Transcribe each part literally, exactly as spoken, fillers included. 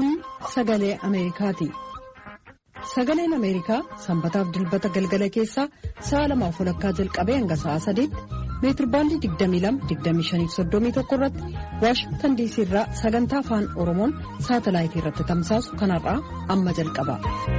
Kun sagalee Ameerikaati. Sagaleen Ameerikaa sanbataaf dilbata galgala keessaa sa'a lamaaf walakkaa jalqabee hanga sa'a sadiitti meetirbaandii digdamii lama digdamii shanii fi soddomii tokko irratti Waashingtan diisii irraa sagantaa afaan Oromoon saatalaayitii irratti tamsaasu kanarraa amma jalqaba.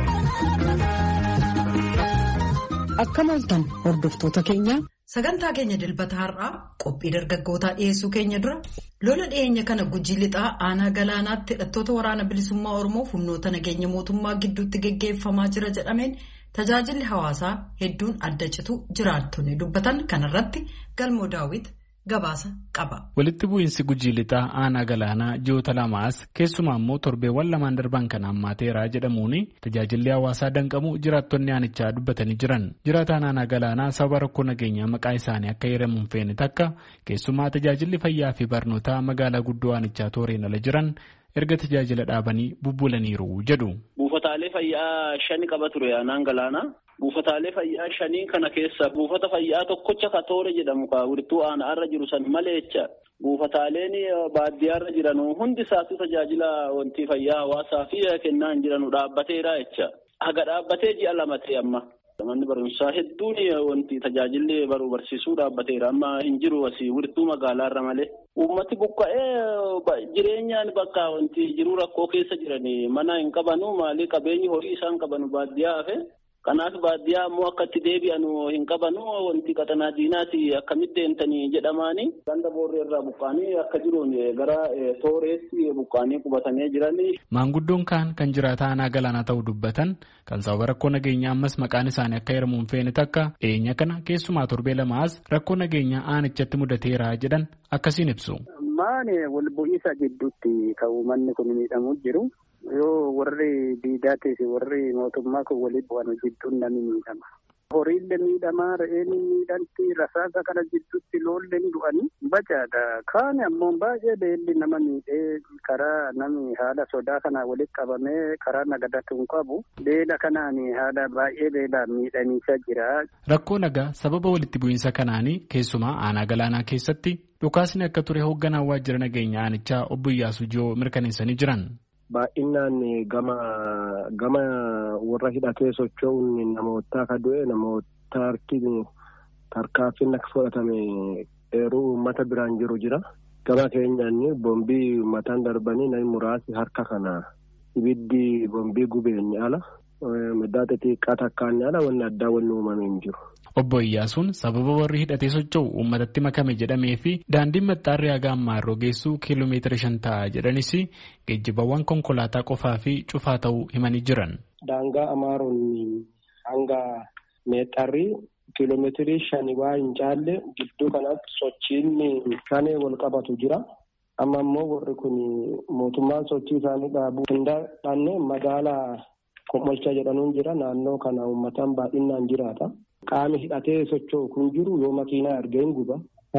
Akkam ooltan hordoftoota keenya. Sagantaa keenya dilbata har'aa qophii dargaggootaa dhiyeessuu keenya dura lola dhiyeenya kana Gujii lixaa aanaa galaanaatti hidhattoota waraana bilisummaa Oromoo humnoota nageenya mootummaa gidduutti geggeeffamaa jira jedhameen tajaajilli hawaasaa hedduun adda citu jiraattonni dubbatan kanarratti Galmoo Daawit gabaasa qaba. Walitti bu'iinsi Gujii lixaa aanaa galaanaa ji'oota lamaas keessumaa immoo torbeewwan lamaan darban kan hammaateeraa jedhamuun tajaajilli hawaasaa danqamu jiraattonni aanichaa dubbatanii jiran. Jiraataan aanaa galaanaa sababa rakkoo nageenyaa maqaa isaanii akka heeramuun feene takka keessumaa tajaajilli fayyaa fi barnootaa magaalaa guddoo aanichaa tooreen ala jiran erga tajaajila dhaabanii bubbulaniiru jedhu. Buufataalee fayyaa shani qaba ture aanaan galaanaa. Buufataalee fayyaa shanii kana keessa buufata fayyaa tokkocha Katoore jedhamu ka wirtuu aanaa irra jiru san maleecha buufataaleen baadiyyaa irra jiran hundi isaatu tajaajila wanti fayyaa hawaasaa fi kennaa hin jiranu dhaabbateera jecha. Haga dhaabbatee ji'a lama ta'e amma. Manni barumsaa hedduun wanti tajaajilli baruu barsiisuu dhaabbateera amma hin jiru asii wirtuu magaalaa irra malee. Uummati buqqa'ee jireenyaan bakka wanti jiru rakkoo keessa jiranii mana hin qabanu maalii qabeenyi horii isaan qabanu baadiyyaa hafe. Kanaaf baadiyyaa immoo akka itti deebi'an hin qabanu wanti qaxanaa diinaati akkamitti deemtanii jedhamaanii ganda boorree irraa buqqaanii akka jiruun gara tooreetti buqqaanii qubatanii jiranii. Maanguddoon kaan kan jiraata aanaa galaanaa ta'uu dubbatan kan sababa rakkoo nageenyaa ammas maqaan isaanii akka heeramuun feene takka dhiyeenya kana keessumaa torbee lamaas rakkoo nageenyaa aanichatti mudateera jedhan akkasiin ibsu. Maani wal bu'iinsa gidduutti ka'u manni kun miidhamuu jiru. Yoo warri diidaatii fi warri mootummaa kun waliin bu'an jidduun namni miidhama. Horiillee miidhamaa, re'een miidhamti, rasaasa kana jidduutti loolleen du'anii bacaadha. Kaan ammoo baay'ee beelli nama miidhee karaa namni haala sodaa kana walitti qabamee karaa nagadatu hin qabu. Beela kanaan haala baay'ee beelaan miidhamiisaa jira. Rakkoo nagaa sababa walitti bu'iinsa kanaanii keessumaa aanaa galaanaa keessatti dhukaasni akka ture hoogganaa waajjira nageenya aanichaa obbo Iyyaasuu Jiyoo mirkaneessanii jiran. Baay'inaan gama gama warra hidhatee socho'uun namoota akka du'e namoota harkiin tarkaanfiin akka fudhatame eeruu uummata biraan jiru jira. Gama keenyaan boombii uummataan darbanii namni muraasni harka kana ibiddi boombii gubeen ala madda xiqqaa takkaan ala wanni addaa wanni uumamee hin jiru. Obbo Iyyaasuun sababa warri hidhatee socho'u uummatatti makame jedhamee fi daandiin maxxaarri haga ammaarroo geessu kiiloomeetira shan ta'a jedhanis geejjibawwan konkolaataa qofaa fi cufaa ta'uu himanii jiran. Daangaa amaaroon hanga meexxarri kiiloomeetirii shanii waa hin caalle gidduu kanatti sochiin kanee wal qabatu jira. Amma immoo warri kun mootummaan sochii isaanii dhaabuu hin dandeenye magaalaa Komolcha jedhanuun jira naannoo kana uummataan baay'inaan jiraata. Qaami hidhatee socho'u kun jiru yoo makiinaa argeen guba.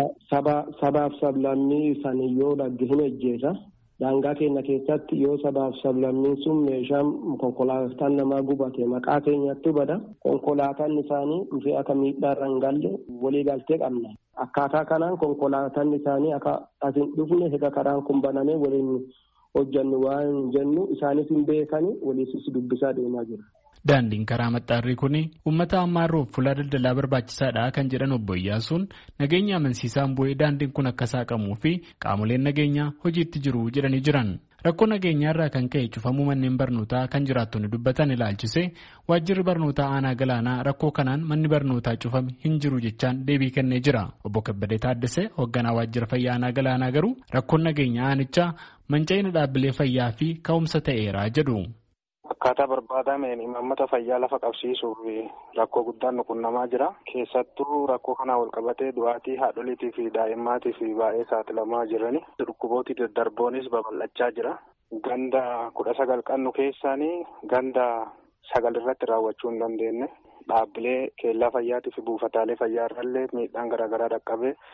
Sabaaf sablammii isaanii yoo dhagge hin ejjeesa. Daangaa keenya keessatti yoo sabaaf sablammiin sun meeshaan konkolaataan namaa gubate maqaa keenyatti bada. Konkolaataan isaanii dhufee akka miidhaarra hin galle walii galtee qabna. Akkaataa kanaan konkolaataan isaanii akka as hin dhufne hega karaan kun banamee waliin hojjannu waan jennu isaanis hin beekani waliisis dubbisaa deemaa jira. Daandiin karaa maxxaarrii kun uummata ammaarroof fuula daldalaa barbaachisaadha kan jedhan obbo Iyyaasuun nageenya amansiisaan bu'ee daandiin kun akka saaqamuu fi qaamoleen nageenyaa hojiitti jiru jedhanii jiran. Rakkoo nageenyaa irraa kan ka'e cufamuu manneen barnootaa kan jiraattonni dubbatan ilaalchise waajjirri barnootaa aanaa galaanaa rakkoo kanaan manni barnootaa cufame hin jiru jechaan deebii kennee jira. Obbo Kabbadee Taaddasee hoogganaa waajjira fayyaa aanaa galaanaa garuu rakkoon nageenyaa aanichaa manca'ina dhaabbilee fayyaa fi ka'umsa ta'eera jedhu. Akkaataa barbaadameen imaammata fayyaa lafa qabsiisuuf rakkoo guddaan nu qunnamaa jira. Keessattuu rakkoo kanaa wal qabatee du'aatii haadholiitii fi daa'immaatiif baay'ee saaxilamaa jirani. Dhukkubooti daddarboonis babal'achaa jira. Ganda kudha sagal qabnu keessaanii ganda sagal irratti raawwachuu hin dandeenye. Dhaabbilee keellaa fayyaatii fi buufataalee fayyaa irrallee miidhaan garaagaraa dhaqqabee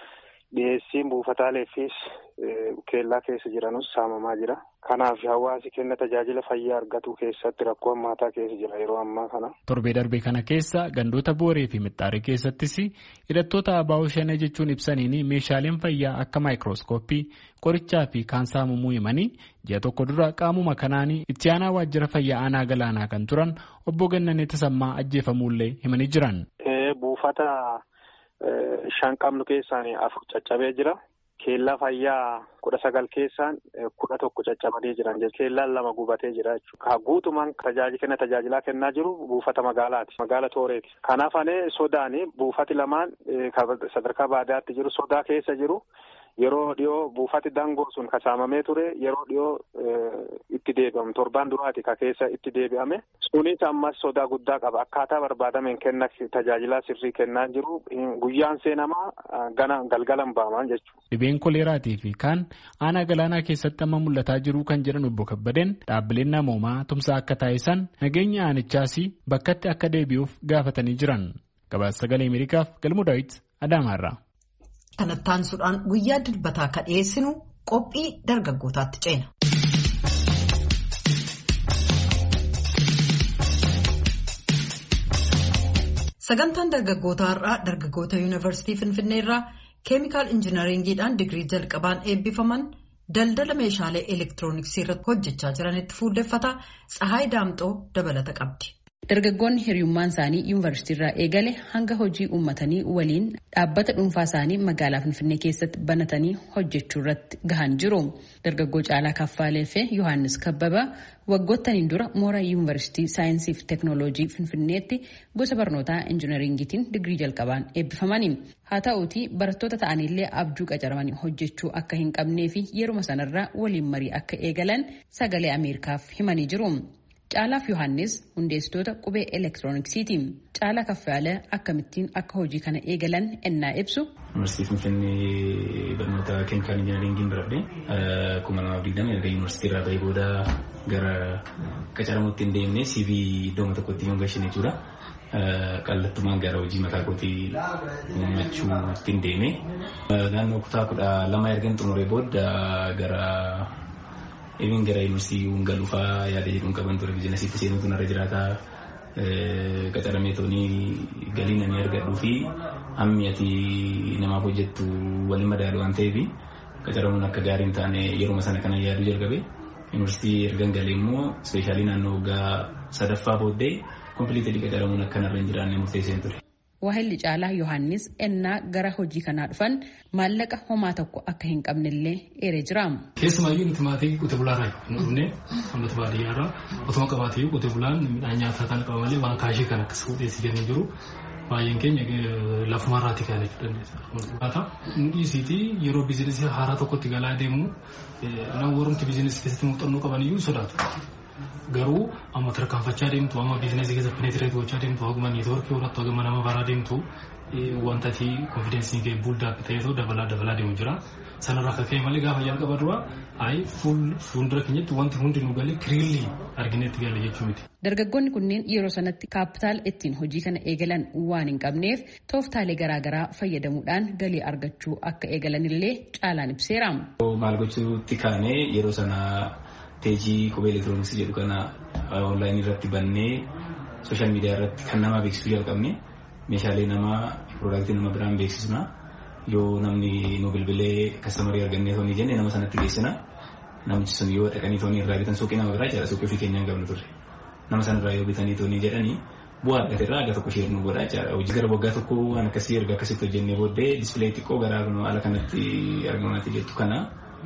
dhiyeessiin buufataaleefis keellaa keessa jiranus saamamaa jira. Kanaaf hawaasi kenna tajaajila fayyaa argatu keessatti rakkoo hammaataa keessa jira yeroo ammaa kana. Torbee darbee kana keessa gandoota Booree fi Mixxaarii keessattis hidhattoota abaa'oo shanee jechuun ibsaniin meeshaaleen fayyaa akka maayikirooskooppii qorichaa fi kaan saamamuu himanii ji'a tokko dura qaamuma kanaan itti aanaa waajjira fayyaa aanaa galaanaa kan turan obbo Gannanee Tasammaa ajjeefamuullee himanii jiran. Buufata shan qabnu keessaan afur caccabee jira. Keellaa fayyaa kudha sagal keessaan kudha tokko caccabanii jiran jechuudha. Keellaan lama gubatee jira jechuudha. Guutumaan tajaajila tajaajilaa kennaa jiru buufata magaalaati. Magaala Tooreeti. Kanaaf anee sodaani buufati lamaan sadarkaa baadiyyaatti jiru sodaa keessa jiru. Yeroo dhiyoo buufati dangoo sun kasaamamee ture yeroo dhiyoo itti deebi'amu torbaan duraati ka keessa itti deebi'ame sunis ammas sodaa guddaa qaba akkaataa barbaadameen kenna tajaajilaa sirrii kennaa jiru guyyaan seenamaa gana galgalan ba'aman jechuudha. Dhibeen koleeraatii fi kaan aanaa galaanaa keessatti amma mul'ataa jiru kan jedhan obbo Kabbadeen dhaabbileen namoomaa tumsaa akka taasisan nageenya aanichaas bakkatti akka deebi'uuf gaafatanii jiran. Gabaasa Sagalee Ameerikaaf Galmuu Daawit Adaamaarraa. Kanattaan guyyaa dilbataa akka dhiyeessinu qophii dargaggootaatti ceena. Sagantaan dargaggootaa irraa dargaggoota yuunivarsiitii Finfinnee irraa keemikaal injinaringiidhaan digirii jalqabaan eebbifaman daldala meeshaalee elektirooniksii irratti hojjechaa jiranitti fuulleffata. Tsahaay Daamxoo dabalata qabdi. Dargaggoonni hiriyummaan isaanii yuunivarsiitii irraa eegale hanga hojii uummatanii waliin dhaabbata dhuunfaa isaanii magaalaa Finfinnee keessatti banatanii hojjechuu irratti gahan jiru. Dargaggoo Caalaa Kaffaalee fi Yohaannis Kabbaba waggootaniin dura mooraa yuunivarsiitii saayinsii fi teeknooloojii Finfinneetti gosa barnootaa injinaringiitiin digirii jalqabaan eebbifamani. Haa ta'uutii barattoota ta'anillee abjuu qacaramanii hojjechuu akka hin qabnee fi yeruma sanarraa waliin marii akka eegalan Sagalee Ameerikaaf himanii jiru. Caalaaf Yohaannis hundeessitoota qubee elektirooniksiiti. Caalaa Kaffaalee akkamittiin akka hojii kana eegalan ennaa ibsu. Yuunivarsiitii Finfinnee barnoota keemikaal injinaringiin baradhee kuma lamaaf digdama erga yuunivarsiitii irraa bahee booda gara qacaramuutti hin deemnee siivii iddoo tokkotti hin gashin jechuudha. Qallattumaan gara hojii mataa kootii uummachuutti hin deeme. Naannoo kutaa kudha lama erga xumuree booda gara Emin gara yuunivarsiitii galuufaa yaada jedhuun qaban ture biizinasiitti seenuutu narra jiraataa qacaramee toonii galii namni argadhuu fi hammi ati namaaf hojjettu waliin madaalu waan ta'eef qacaramuun akka gaarii hin taane yeruma sana kana yaaduu jalqabe. Yuunivarsiitii ergan galee immoo ispeeshaalii naannoo waggaa sadaffaa booddee kompiiliitii qacaramuun akka narra hin jiraanne murteesseen ture. Waahilli Caalaa Yohaannis ennaa gara hojii kanaa dhufan maallaqa homaa tokko akka hin qabnellee eeree jira. Keessumaayyuu nuti maatii qotee bulaarraa nu dhufnee uummata baadiyyaarraa otuma qabaatee qotee bulaan midhaan nyaataa kan qaba malee waan kaashii kan akkas fuudheessi jennee jiru baay'een keenya lafumarraatti kan jechuudha. Nu dhiisiitii yeroo biizinesii haaraa tokkotti galaa deemu nama warrumti biizinesii keessatti muuxannoo qabaniyyuu sodaatu. Garuu amma tarkaanfachaa deemtu amma biizinasii keessa peneetireet gochaa deemtu haguma neetwoorkii irratti haguma nama baraa deemtu wanta ati konfidensiin kee buldaa akka ta'etu dabalaa dabalaa deemu jira. Sanarraa akka ka'e malee gaafa jalqaba dura ayi fuuldura keenyatti wanti hundi nu galee kiriilii argineetti galee jechuu miti. Dargaggoonni kunneen yeroo sanatti kaapitaal ittiin hojii kana eegalan waan hin qabneef tooftaalee garaagaraa fayyadamuudhaan galii argachuu akka eegalanillee Caalaan ibseera. Maal gochuutti kaanee yeroo sana Teejii qubee elektirooniksii jedhu kana onlaayinii irratti bannee sooshaal miidiyaa irratti kan nama beeksisuu jalqabne meeshaalee namaa piroodaaktii nama biraan beeksisna yoo namni nu bilbilee kastamarii argannee toonii jenne nama sanatti geessina namichi sun yoo dhaqanii toonii irraa bitan suuqii nama biraa jala suuqii ofii keenyaan qabnu turre nama sanarraa yoo bitanii toonii jedhanii bu'aa argate irraa aga tokko ishee nu godhaa jira hojii gara waggaa tokko waan akkasii erga akkasitti hojjennee booddee dispilee xiqqoo gara ala kanatti argamatti jettu kana.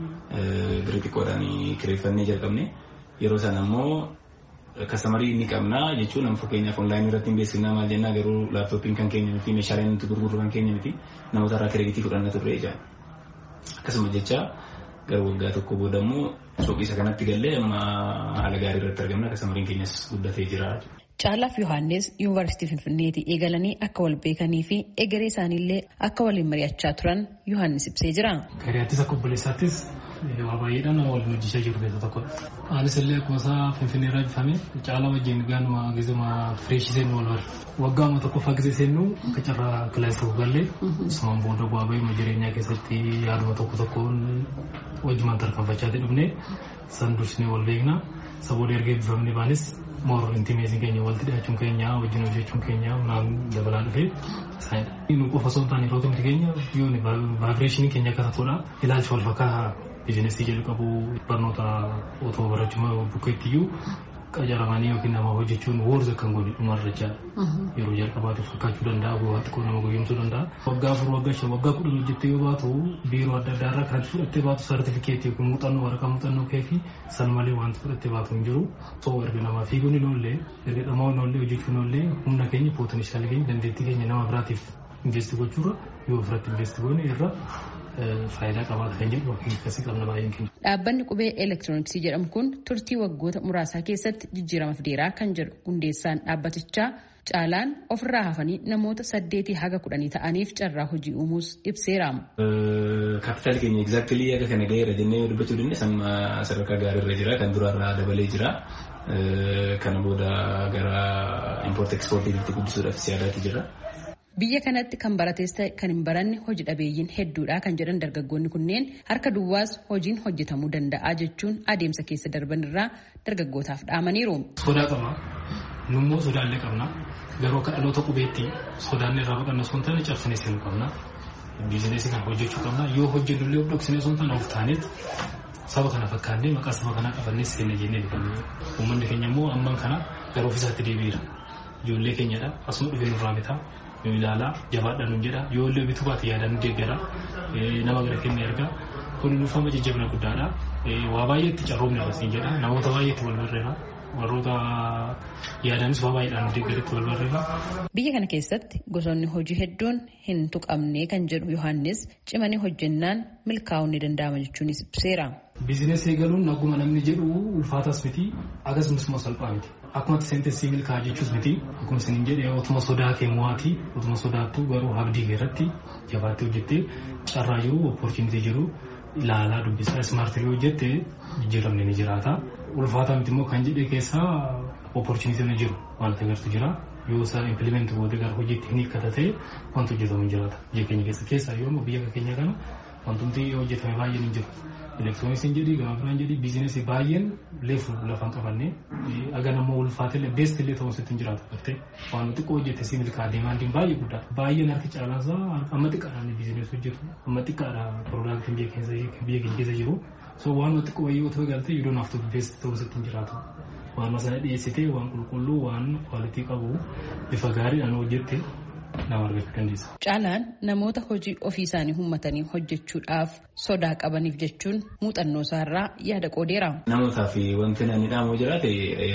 Birrii xiqqoodhaan kireeffannee jalqabne yeroo sana ammoo kastamarii ni qabna jechuun nama fakkeenyaaf onlaayinii irratti hin beeksifnaa maal jennaa garuu laaptooppiin kan keenya miti meeshaaleen nuti gurgurru kan keenya miti namoota irraa kireeditii fudhanna turre ijaan akkasuma jecha gara waggaa tokko booda ammoo suuqii isa kanatti gallee amma haala gaarii irratti argamna kastamariin keenyas guddatee jira. Caalaaf Yohaannis yuunivarsiitii Finfinneetti eegalanii akka wal beekanii fi egeree isaaniillee akka waliin mari'achaa turan Yohaannis ibsee jira. Gariyaattis akka obboleessaattis waa baay'eedhaan nama waliin hojjechaa jiru keessa tokkodha. Anis illee akkuma isaa Finfinnee irraa bifame caalaa wajjin gaanuma gizuma fireeshisee nu wal bara. Waggaama tokkoffaa gisee seennu akka carraa kilaasii tokko gallee sumaan booda bu'aa bahii jireenyaa keessatti yaaduma tokko tokkoon wajjumaan tarkaanfachaa dhufnee san dursnee wal beekna. Saboota erga eebbifamnee baanis moor intimeetiin keenya walitti dhiyaachuun keenya wajjin hojjechuun keenya naan dabalaa dhufee isaanidha. Nu qofa osoo hin taane yeroo tokko keenya yoon vaayibireeshinii keenya akka taatudha ilaalcha wal fakkaataa biizinesii jedhu qabu barnoota otoo barachuma bukkeetti iyyuu qacaramanii yookiin nama hojjechuun woorza kan godhe dhumarrachaa yeroo jalqabaatiif fakkaachuu danda'a bu'aa xiqqoo nama goyyomsuu danda'a. Waggaa afur waggaa shan waggaa kudhan hojjettee yoo baatu biiroo adda addaa irraa kanatti fudhattee baatu sartifikeetii yookiin muuxannoo waraqaa muuxannoo kee fi san malee wanti fudhattee baatu hin jiru. Soo erga namaa fiiguun illee erga dhamaa illee hojjechuun illee humna keenya pootenshaalii keenya dandeettii keenya nama biraatiif investi gochuurra yoo ofirratti investi goone irra faayidaa qabaata kan jedhu akkasii qabna baay'een keenya. Dhaabbanni qubee elektirooniksii jedhamu kun turtii waggoota muraasaa keessatti jijjiirama fideeraa kan jedhu hundeessaan dhaabbatichaa caalaan ofirraa hafanii namoota saddeetii haga kudhanii ta'aniif carraa hojii uumuus ibseera. Kaapitaal keenya egzaaktilii akka kana ga'eera jennee yoo dubbachuu dandeenya amma sadarkaa gaariirra jira kan duraarraa dabalee jira. Kana booda gara impoort ekspoortiitti guddisuudhaaf siyaadaatti jira. Biyya kanatti kan barates ta'e kan hin baranne hojii dhabeeyyiin hedduudha kan jedhan dargaggoonni kunneen harka duwwaas hojiin hojjetamuu danda'a jechuun adeemsa keessa darban irraa dargaggootaaf dhaamaniiru. Sodaa qabna. Nummoo sodaallee qabna. Garuu akka dhaloota qubeetti sodaan irraa baqanna osoo hin taane cabsinee seenuu qabna. Biizineesii kan hojjechuu qabna. Yoo hojjennullee of dhoksinee osoo hin taane of taaneet saba kana fakkaannee maqaa saba kanaa qabannee seenne jennee dhufannee. Uummanni keenya immoo amman kana gara ofiisaatti deebi'eera. Ijoollee keenyadha. Asuma dhufee nurraa bitaa. Yoo ilaalaa jabaadhaan nu jedha yoo illee bituu baate yaadaan deeggara nama gara kennee erga kun nuufama jajjabina guddaadha waa baay'eetti carroomne irratti jedha namoota baay'eetti wal barreera warroota yaadanis waa baay'eedhaan deeggaritti wal barreera. Biyya kana keessatti gosoonni hojii hedduun hin tuqamne kan jedhu Yohaannis cimanii hojjennaan milkaa'uun ni danda'ama jechuunis ibseera. Biizineesii galuun akkuma namni jedhu ulfaatas miti akkasumas immoo salphaa miti. Akkuma seentensii milkaa jechuus miti akkuma isin jedhee otuma sodaa kee mo'aati otuma sodaattu garuu abdii keerratti jabaattee hojjettee carraa jiru opportunity jiru ilaalaa dubbisaa ismaartii hojjette jijjiiramni ni jiraata. Ulfaataa miti immoo kan jedhee keessaa opportunity ni jiru wanta gartu jira yoo isaa implement gootee gara hojiitti hin hiikkata ta'e wanta hojjetamu jiraata. Biyya keenya keessa keessaa yoo biyya keenya kana wantumti hojjetame baay'een hin jiru. Elektirooniksiin jedhii gama biraan jedhii biizineesii baay'een leefu lafaan qabanne aga namoo ulfaatellee beestillee ta'uu sitti hin jiraatu gartee waan xiqqoo hojjette si milkaa deemaan baay'ee guddaadha. Baay'een harki caalaansaa amma xiqqaadhaan biizineesii hojjetu amma xiqqaadha piroodaaktiin biyya keenya keessa jiru so waan xiqqoo wayyoo otoo galtee yoo naaftu beesti ta'uu sitti hin jiraatu. Waan masaa dhiyeessitee waan qulqulluu waan kwaalitii qabu bifa gaariidhaan hojjette nama argachuu dandeessa. Caalaan namoota hojii ofii isaanii uummatanii hojjechuudhaaf sodaa qabaniif jechuun muuxannoo isaarraa yaada qoodeera. Namootaaf wanti namni dhaamu jiraate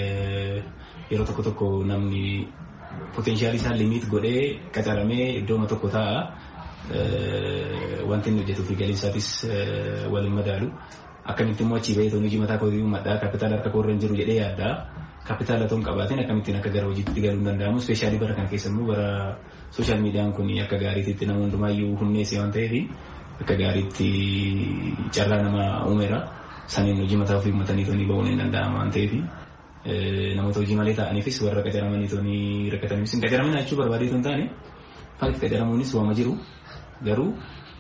yeroo tokko tokko namni poteenshaalii isaa limiit godhee qacaramee iddooma tokko taa'a wanti inni hojjetuu fi galiin isaatis waliin madaalu. Akkamitti immoo achii bahee hojii mataa kootii uummadhaa kaapitaala harka koorra hin jiru jedhee yaaddaa. Kaapitaala otoo hin qabaatiin akkamittiin akka gara hojiitti galuu hin danda'amu. Ispeeshaalii bara kana keessa immoo bara sooshaal miidiyaan kun akka gaariitti nama hundumaayyuu humneesse waan ta'eef akka gaariitti carraa nama uumeera. Saniin hojii mataa ofii uummatanii toonii ba'uun hin danda'ama waan ta'eef namoota hojii malee ta'aniifis warra qacaramanii toonii rakkataniifis hin qacaramin jechuu barbaadee hin taane fakki qacaramuunis waama jiru garuu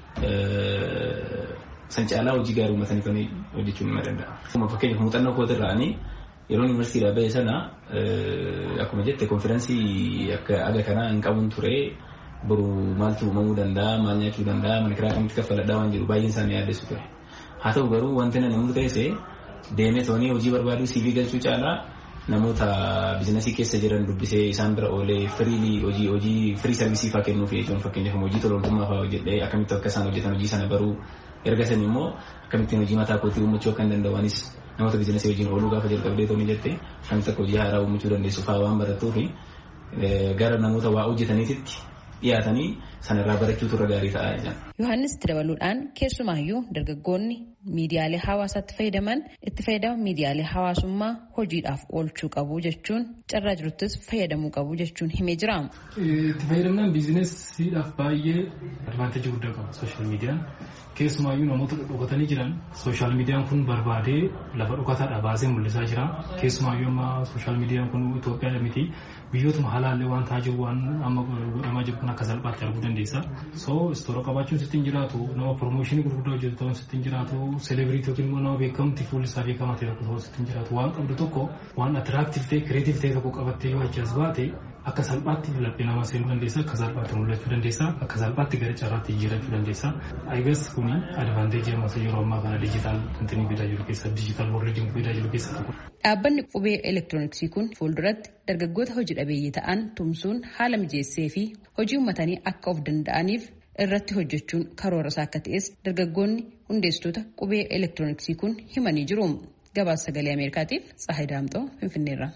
san caalaa hojii gaarii uummatanii toonii hojjechuun nima danda'a. Fakkeenyaaf muuxannoo kootirraanii yeroo yuunivarsiitii ba'e sana akkuma jette konfiraansii akka aga kanaa hin qabuun ture boru maaltu uumamuu danda'a maal nyaachuu danda'a mana kiraa kamitti kaffaladhaa waan jiru baay'een isaanii yaaddeessu ture. Haa ta'u garuu wanti namni murteesse deemee toonii hojii barbaaduu siivii galchuu caalaa namoota biizinasii keessa jiran dubbisee isaan bira oolee firiilii hojii hojii firii sarvisii fa'aa kennuuf jechuun fakkeenyaaf hojii tolootummaa fa'aa hojjedhee akkamitti akka isaan hojjetan hojii sana baruu erga sanii immoo akkamittiin hojii mataa kootii uumachuu akka hin danda'anis namoota biizinasii wajjin ooluu gaafa jalqabdee toonii jettee akkamitti akka hojii haaraa uumachuu dandeessu fa'aa waan barattuu fi gara namoota waa hojjetaniititti dhiyaatanii sanarraa barachuutu irra gaarii ta'a jedhan. Yohaannis itti dabaluudhaan keessumaayyuu dargaggoonni miidiyaalee hawaasaatti fayyadaman itti fayyadama miidiyaalee hawaasummaa hojiidhaaf oolchuu qabu jechuun carraa jiruttis fayyadamuu qabu jechuun himee jira. Itti fayyadamnaan biizinesiidhaaf baay'ee advaanteejii guddaa qaba sooshaal miidiyaan. Keessumaayyuu namoota dhokatanii jiran sooshaal miidiyaan kun barbaadee lafa dhokataadha baasee mul'isaa jira. Keessumaayyuu amma sooshaal miidiyaan kun Itoophiyaa miti biyyootuma halaallee waan ta'aa jiru waan amma godhamaa jiru kun akka salphaatti arguu dandeessa. So istoora qabaachuun sitti hin jiraatu nama promooshinii gurguddaa hojjetu ta'uun sitti hin jiraatu selebriitii yookiin immoo nama beekamti fuulli isaa beekamaa ta'e tokko ta'uun sitti hin jiraatu waan qabdu tokko waan atiraaktiif ta'e kireetiif ta'e tokko qabattee yoo achi as baate akka salphaatti laphee namaa seenuu dandeessa akka salphaatti mul'achuu dandeessa akka salphaatti gara carraatti jijjiirachuu dandeessa. Aygas kuni advaanteejii ammas yeroo ammaa kana dijitaal intinii fidaa jiru keessa dijitaal warreediin fidaa jiru keessa tokko. Dhaabbanni qubee elektirooniksii kun fuulduratti dargaggoota hojii dhabeeyyii ta'an tumsuun haala mijeessee fi hojii uummatanii akka of danda'aniif irratti hojjechuun karoora isaa akka ta'es dargaggoonni hundeessitoota qubee elektirooniksii kun himanii jiru. Gabaasa sagalee Ameerikaatiif Tsahaay Daamxoo Finfinneerra.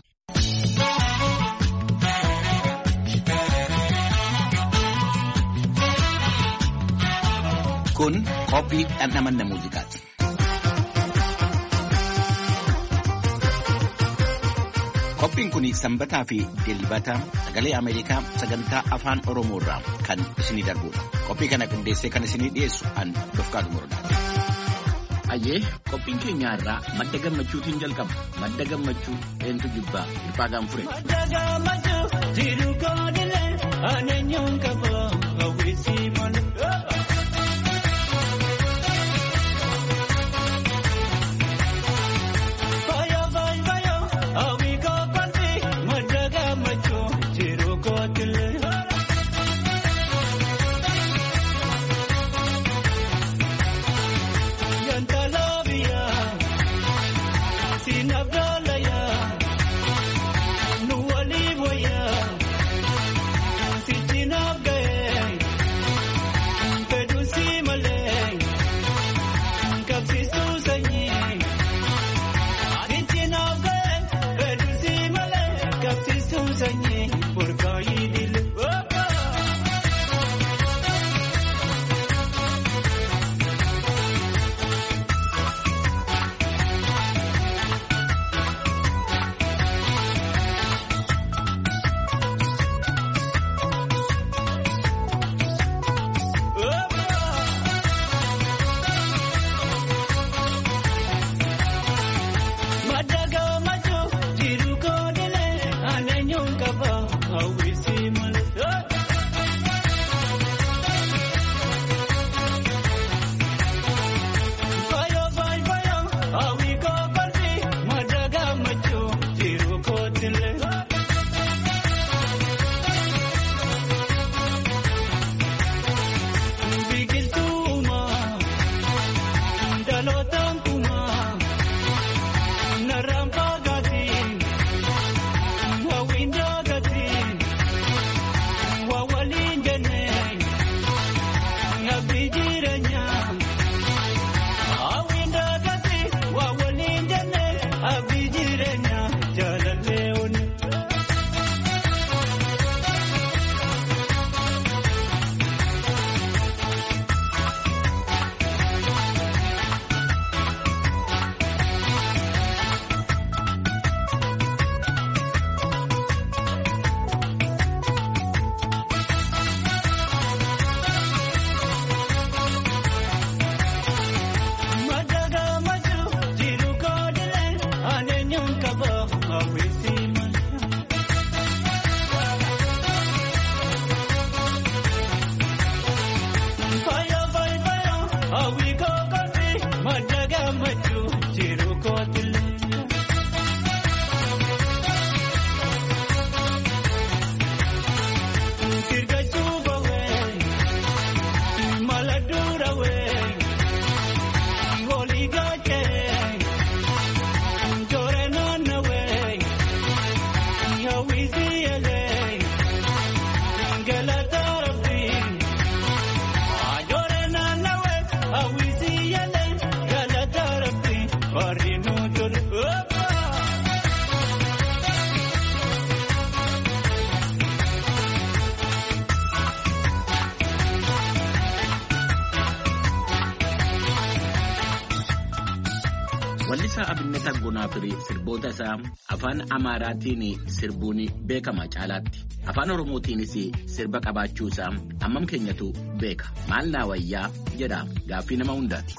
Kun qophii dhandhamanna muuziqaati. Qophiin kun sanbataa fi dilbata sagalee Ameerikaa sagantaa afaan Oromoo irraa kan isinii darbudha. Qophii kana qindeessee kan isinii dhiyeessu an Dofqaatu Murdaati. Ayyee qophiin keenya irraa madda gammachuutiin jalqaba. Madda gammachuu eentu jibbaa Hirphaa Gaanfuree. Madda gammachuu jiru koodilee aaneenyuun qabaa hawwisii malee. Abinnet Argonaa fi sirboota isaa afaan Amaaraatiin sirbuun beekama caalaatti. Afaan Oromootiinis sirba qabaachuu isaa hammam keenyatu beeka. Maal naa wayyaa jedha gaaffii nama hundaati.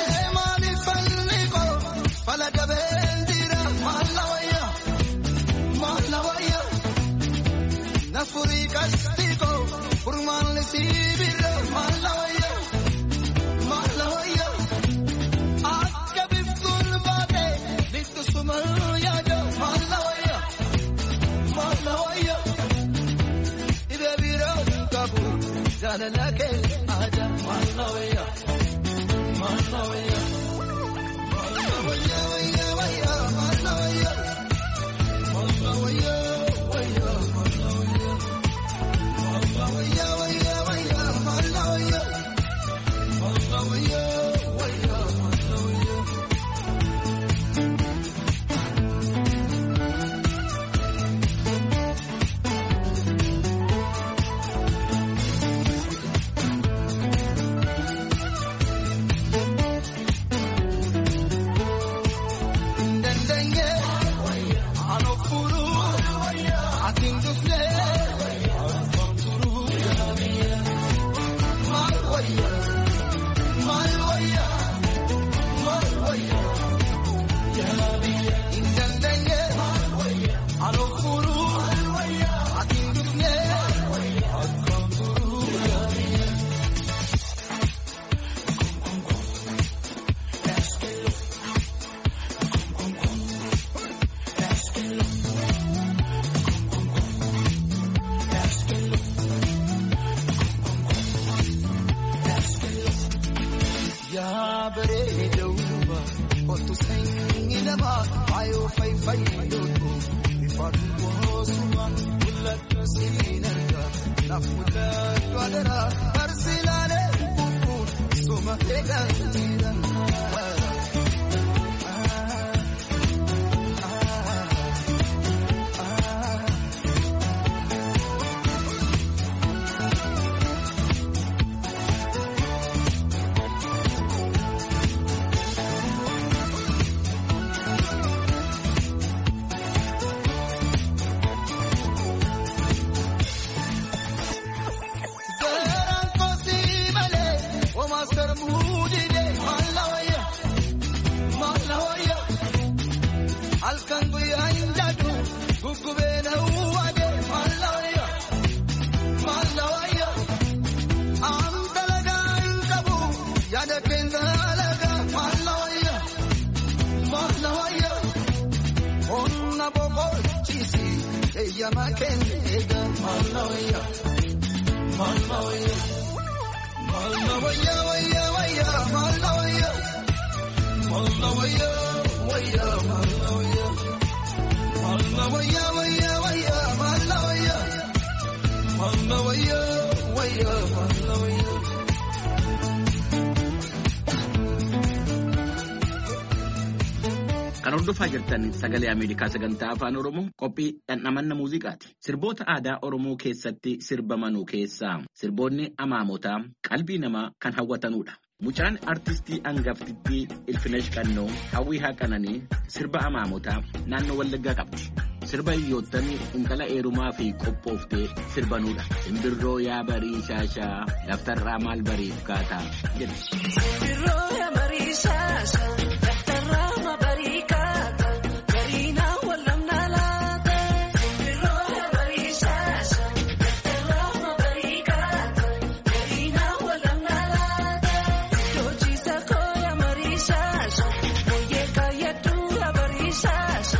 Kan hordofaa jirtan sagalee Ameerikaa sagantaa afaan Oromoo qophii dhandhamanna muuziqaati. Sirboota aadaa Oromoo keessatti sirbamanuu keessaa sirboonni amaamotaa qalbii namaa kan hawwatanudha. Mucaan artistii hangaftittii Ilfinesh Qannoo hawwii haqananii sirba amaamotaa naannoo Wallaggaa qabdi. Sirba hiyyoottan intala eerumaa fi qophooftee sirbanudha. Simbirroo yaa barii shaashaa daftarraa maal bariif kaataa jedhu. Simbirroo yaa barii shaashaa daftarraa maal barii kaataa gariinaa wallamnaa laata. Simbirroo yaa barii shaashaa daftarraa maal barii kaataa gariinaa wallamnaa laata. Doojisa koo yaa barii shaashaa mooyyee kaayyaduu yaa barii shaashaa.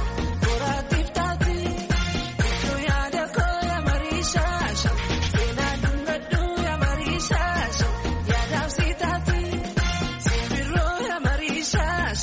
Shasha.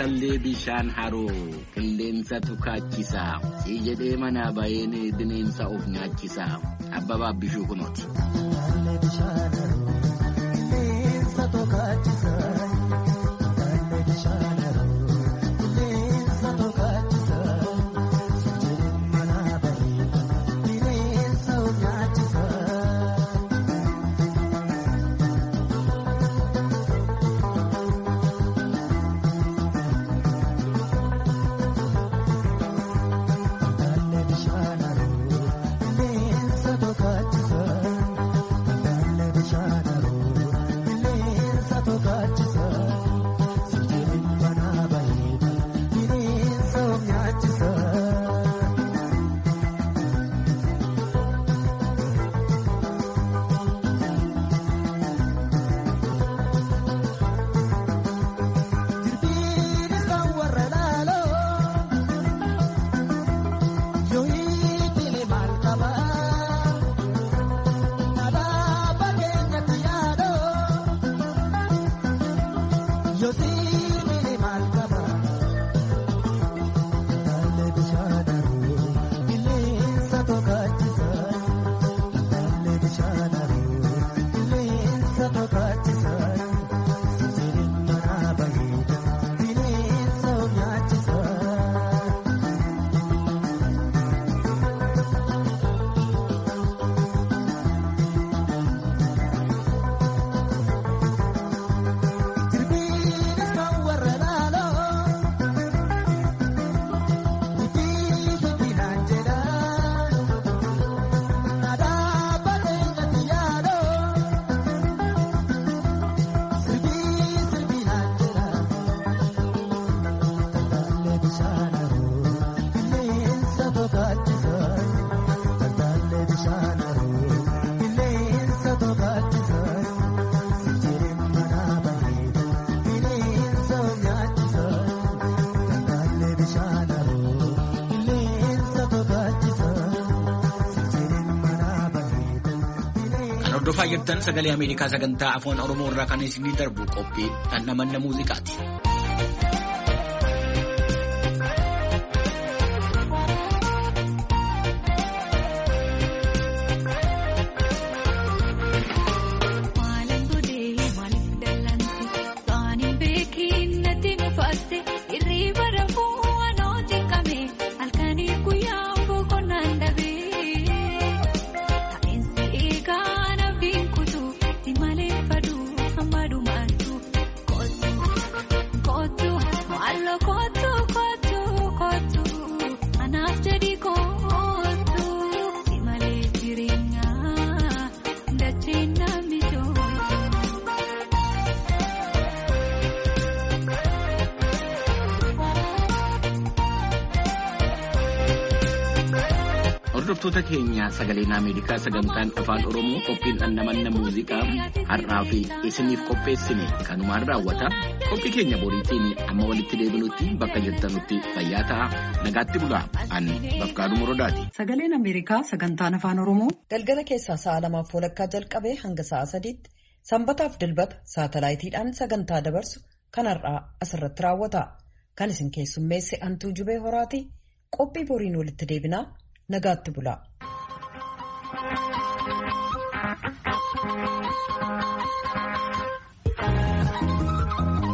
tallee bishaan haroo qilleensa tukaachisa si jedhee mana bayeen bineensa of nyaachisa Abbabaa Bishuu kunooti. Hordofaa jirtan sagalee Ameerikaa sagantaa afaan Oromoo irraa kan isinii darbu qophii dhandhamanna muuziqaati. Hordoftoota keenya sagaleen Ameerikaa sagantaan afaan Oromoo qophiin dhandhamanna muuziqaa har'aa fi isiniif qopheessine kanumaan raawwata. Qophii keenya boriitiin amma walitti deebinutti bakka jirtanutti fayyaa ta'aa nagaatti bulaa. Ani Bafqaaduu Morodaati. Sagaleen Ameerikaa sagantaan afaan Oromoo galgala keessaa sa'a lamaaf walakkaa jalqabee hanga sa'a sadiitti sanbataaf dilbata saatalaayitiidhaan sagantaa dabarsu kan har'aa asirratti raawwata. Kan isin keessummeesse Antuu Jubee Horaati. Qophii boriin walitti deebinaa. Nagaatti bulaa.